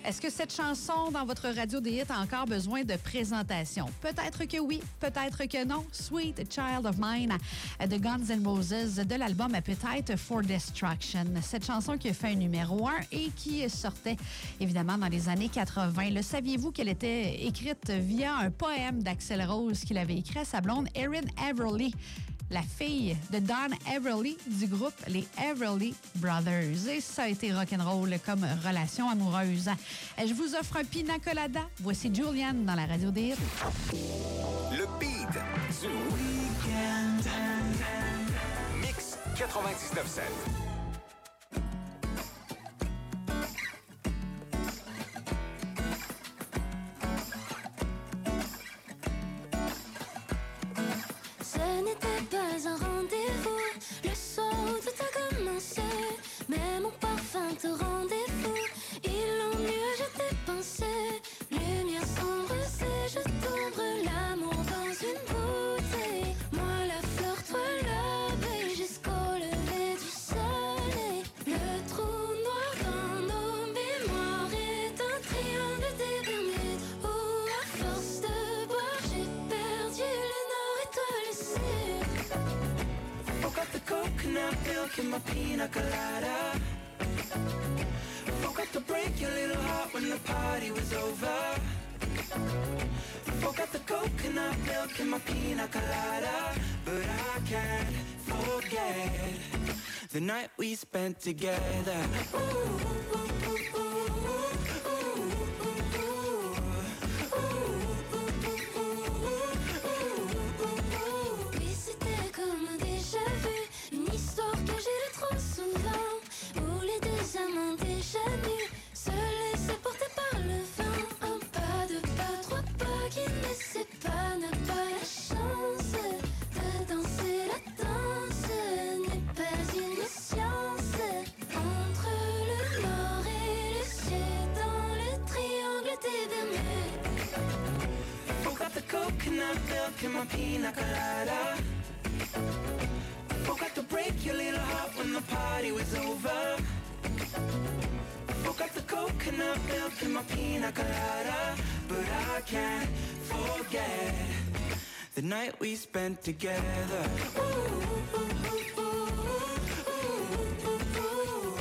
Est-ce que cette chanson dans votre radio des hits a encore besoin de présentation? Peut-être que oui, peut-être que non. Sweet Child of Mine de Guns N' Roses de l'album Appetite for Destruction. Cette chanson qui a fait un numéro 1 et qui sortait évidemment dans les années 80. Le saviez-vous qu'elle était écrite via un poème d'Axl Rose qu'il avait écrit à sa blonde Erin Everly, la fille de Don Everly du groupe les Everly Brothers. Et ça a été rock'n'roll comme relation amoureuse. Je vous offre un pina colada. Voici Julianne dans la radio des hits. Le beat du week-end. Mix 99.7. Pas un rendez-vous, le soir où tout a commencé, mais mon parfum te rendait fou. Il en mieux je t'ai pensé, lumière sombre, c'est je t'ombre l'amour dans une bouteille. Moi la fleur, toi l'abeille, jusqu'au lever du soleil. Le trou noir dans nos mémoires est un triangle des Bermudes où à force de boire j'ai perdu le nord et toi le sud. Forgot the coconut milk in my pina colada. Forgot to break your little heart when the party was over. Forgot the coconut milk in my pina colada. But I can't forget the night we spent together. Ooh, ooh, ooh, ooh, ooh, ooh, ooh. Oui, c'était comme déjà vu, une histoire que j'ai lue trop souvent, où les deux amants déjà nus se laissaient porter par le vent. Un pas, deux pas, trois pas qui ne séparent, n'a pas la chance de danser la danse, n'est pas une science. Entre le nord et le sud, dans le triangle des Bermudes. Forgot the coconut milk in my pina colada. Forgot to break your little heart when the party was over. Forgot the coconut milk in my pina colada. But I can't forget the night we spent together. Ooh, ooh, ooh, ooh, ooh, ooh, ooh.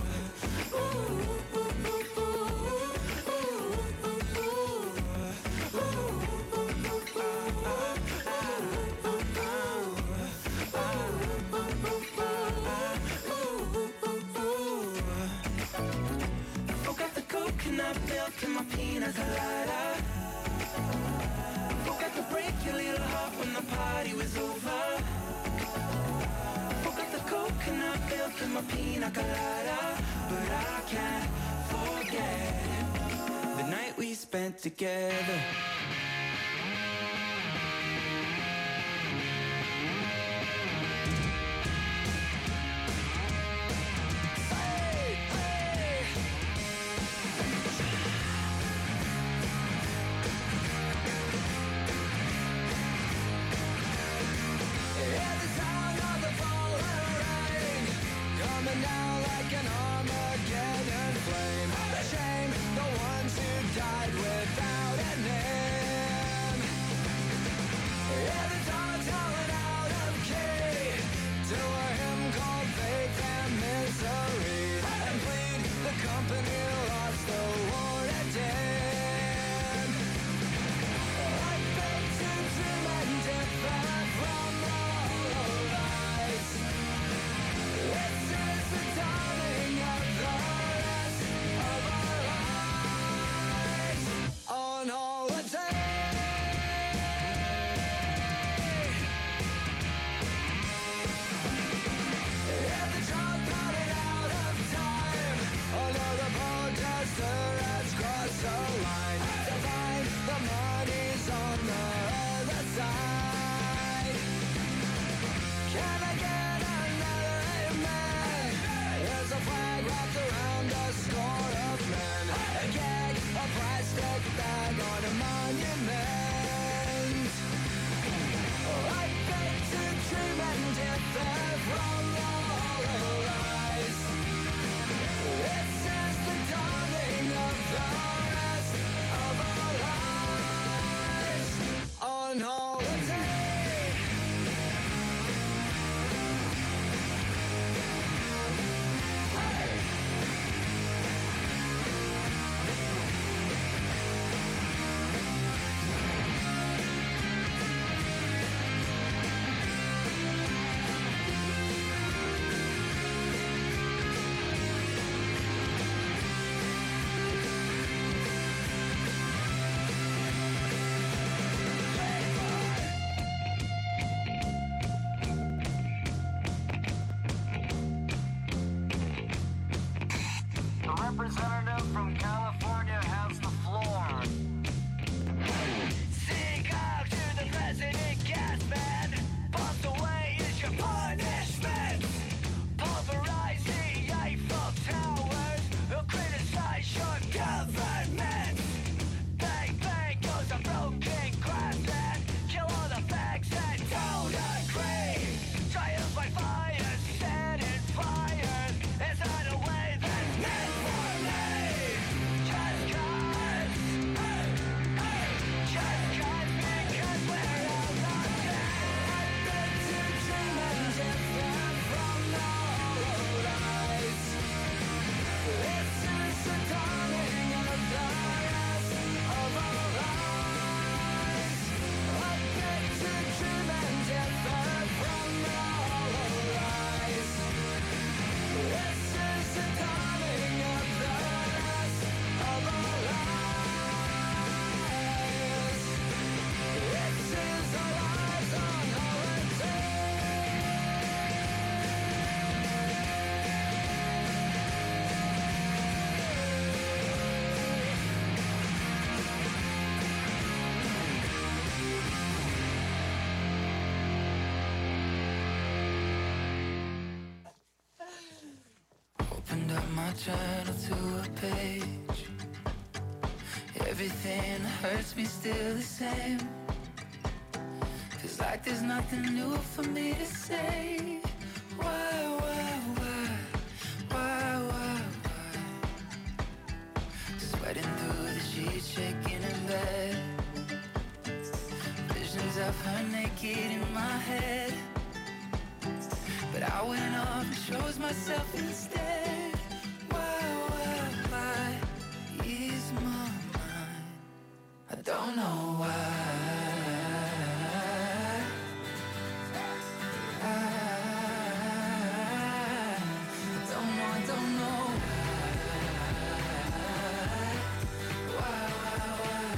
Milk in my pina colada. Forgot to break your little heart when the party was over. Forgot the coconut milk in my pina colada. But I can't forget the night we spent together. Down like an Armageddon flame. Shame the ones who died without a name. my journal to a page. Everything hurts me still the same. Feels like there's nothing new for me to say. Why? Sweating through the sheets, shaking in bed. Visions of her naked in my head. But I went off and chose myself instead. Why ease my mind? I don't know why. I don't know. Why?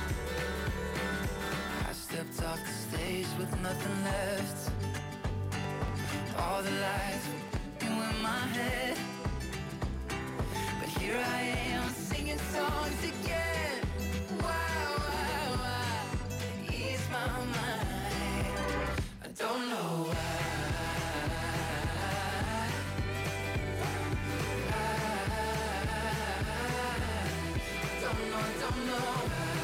I stepped off the stage with nothing left. All the lights were in my head. But here I am singing songs again. Why? Ease my mind. I don't know why. I don't know.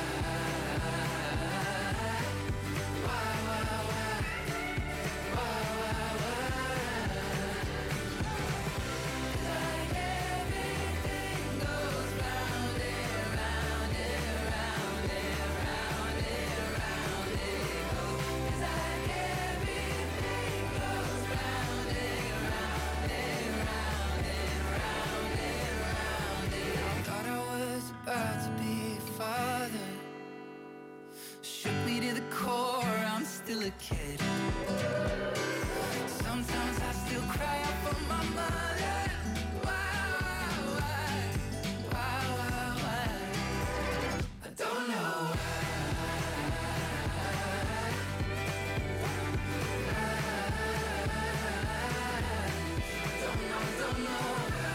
About to be a father. Shook me to the core, I'm still a kid. Sometimes I still cry out for my mother. Why? I don't know why. Don't know.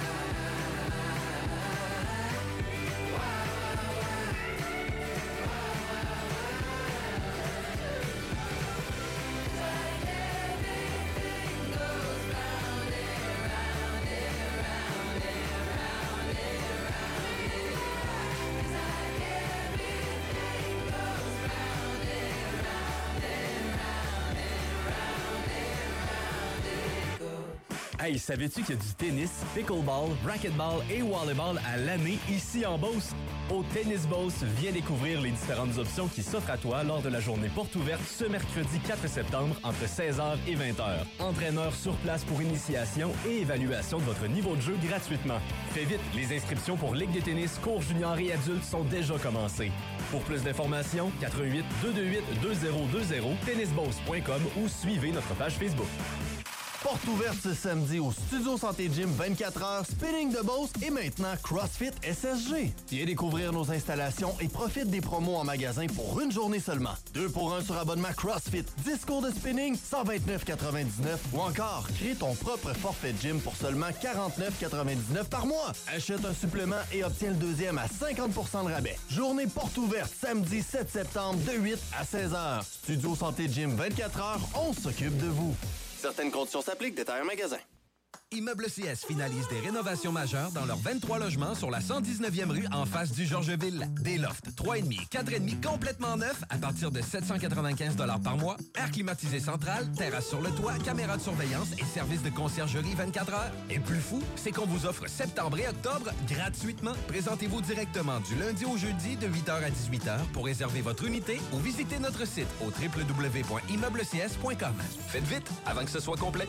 Hey, savais-tu qu'il y a du tennis, pickleball, racquetball et volleyball à l'année ici en Beauce? Au Tennis Beauce, viens découvrir les différentes options qui s'offrent à toi lors de la journée porte ouverte ce mercredi 4 septembre entre 16h et 20h. Entraîneur sur place pour initiation et évaluation de votre niveau de jeu gratuitement. Fais vite, les inscriptions pour Ligue de tennis, cours junior et adultes sont déjà commencées. Pour plus d'informations, 88 228 2020, tennisbeauce.com ou suivez notre page Facebook. Porte ouverte ce samedi au Studio Santé Gym 24h, Spinning de Beauce et maintenant CrossFit SSG. Viens découvrir nos installations et profite des promos en magasin pour une journée seulement. 2 pour 1 sur abonnement CrossFit, 10 cours de spinning, 129,99 ou encore crée ton propre forfait gym pour seulement 49,99 par mois. Achète un supplément et obtiens le deuxième à 50% de rabais. Journée porte ouverte samedi 7 septembre de 8 à 16h. Studio Santé Gym 24h, on s'occupe de vous. Certaines conditions s'appliquent, détail en magasin. Immeuble CS finalise des rénovations majeures dans leurs 23 logements sur la 119e rue en face du Georgeville. Des lofts 3,5, 4,5 complètement neufs à partir de 795 $ par mois. Air climatisé central, terrasse sur le toit, caméra de surveillance et service de conciergerie 24 heures. Et le plus fou, c'est qu'on vous offre septembre et octobre gratuitement. Présentez-vous directement du lundi au jeudi de 8h à 18h pour réserver votre unité ou visitez notre site au www.immeublesc.com. Faites vite avant que ce soit complet.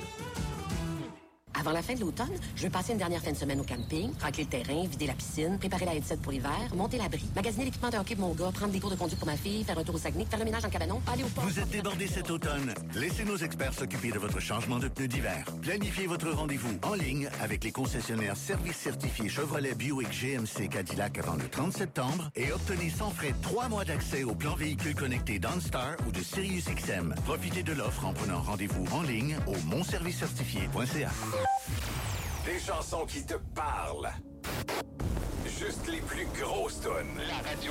Avant la fin de l'automne, je veux passer une dernière fin de semaine au camping, racler le terrain, vider la piscine, préparer la headset pour l'hiver, monter l'abri, magasiner l'équipement de hockey pour mon gars, prendre des cours de conduite pour ma fille, faire un tour au Saguenay, faire le ménage en cabanon, aller au port. Vous êtes débordé cet automne? Laissez nos experts s'occuper de votre changement de pneus d'hiver. Planifiez votre rendez-vous en ligne avec les concessionnaires services certifiés Chevrolet, Buick, GMC, Cadillac avant le 30 septembre et obtenez sans frais 3 mois d'accès au plan véhicule connecté d'OnStar ou de SiriusXM. Profitez de l'offre en prenant rendez-vous en ligne au monservicecertifié.ca. Des chansons qui te parlent. Juste les plus grosses tonnes. La radio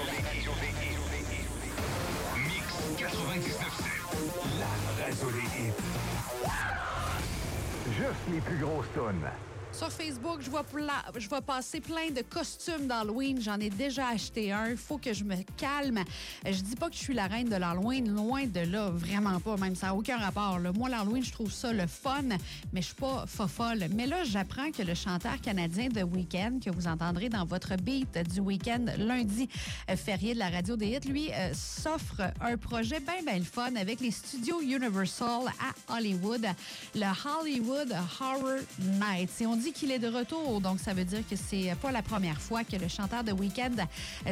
Mix 99.7. La radio des hits. Juste les plus grosses tonnes. Sur Facebook, je vois passer plein de costumes d'Halloween. J'en ai déjà acheté un. Il faut que je me calme. Je dis pas que je suis la reine de l'Halloween. Loin de là. Vraiment pas. Même ça n'a aucun rapport. Là. Moi, l'Halloween, je trouve ça le fun, mais je suis pas fofolle. Mais là, j'apprends que le chanteur canadien The Weeknd, que vous entendrez dans votre beat du week-end, lundi férié de la radio des hits, lui, s'offre un projet bien le fun avec les studios Universal à Hollywood, le Hollywood Horror Nights. Et on dit qu'il est de retour, donc ça veut dire que c'est pas la première fois que le chanteur de Weeknd